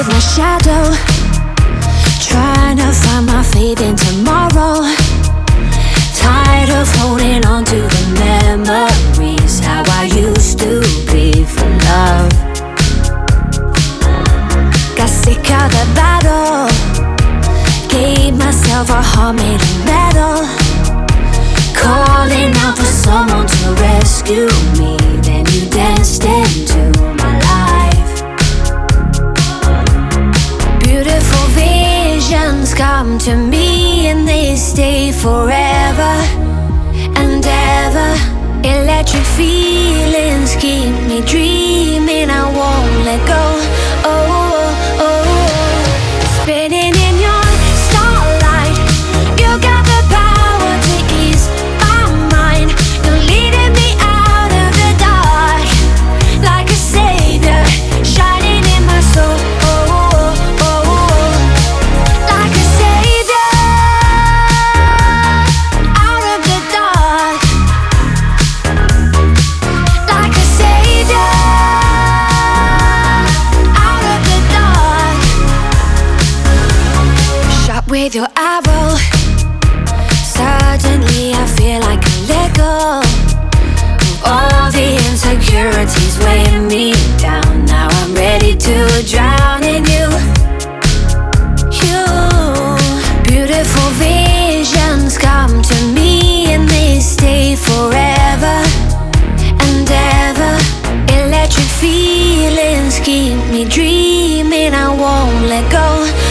with my shadow, trying to find my faith in tomorrow. Tired of holding on to the memories, how I used to be for love. Got sick of the battle, gave myself a heart made of metal, calling out for someone to rescue me. Then you danced into my life. Beautiful visions come to me and they stay forever and ever. Electric feelings keep me dreaming, I won't let go. Oh, oh, oh. Spinning in your starlight, you got the power to ease my mind. You're leading me out of the dark like a savior, shining in my soul. Oh, oh, oh. Like a savior out of the dark, like a savior out of the dark. Shot with your arrow, suddenly I feel like I let go of all the insecurities weighing me down. Now I'm ready to drown in you. You, beautiful visions come to me and they stay forever and ever. Electric feelings keep me dreaming, I won't let go.